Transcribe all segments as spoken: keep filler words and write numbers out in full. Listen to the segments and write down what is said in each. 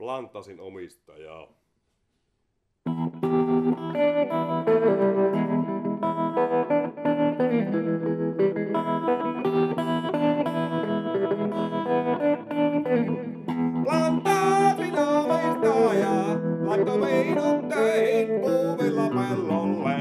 Plantasin omistaja. Plantasin omistaja laittoi minut töihin puuvilla pellolle.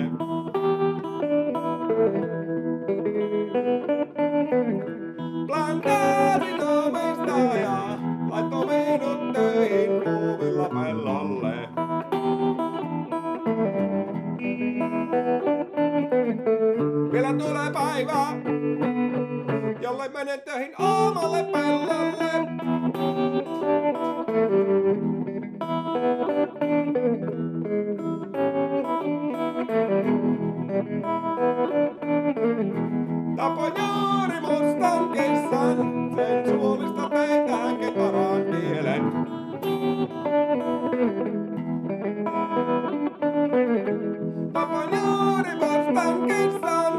Plantasin omistaja laittoi minut töihin puuvilla pellolle. Vielä tulee päivä, jolle menen töihin omalle pellolle. Tapoin juuri mustan kissan, sen suolista tein tähän kitaraan kielen. Tapoin juuri mustan kissan,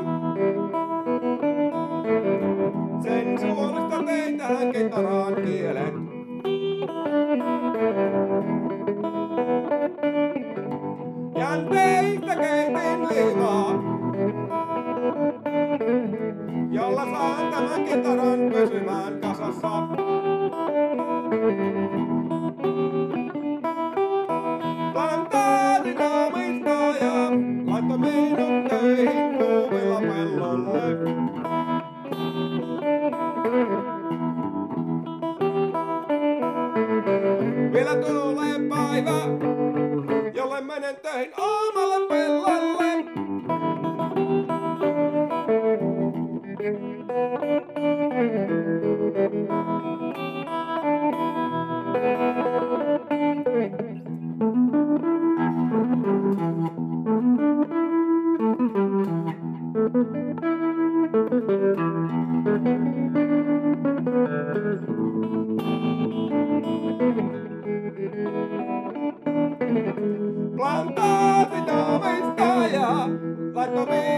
sen suolista tein tähän kitaraan kielen. Jänteistä keitin limaa, jolla saan tämän kitaran pysymään kasassa. Plantaasin omistaja laittoi minut töihin puuvilla pellolle. Vielä tulee päivä, jolle menen töihin omalle pellolle. Plantaasin omistaja laittoi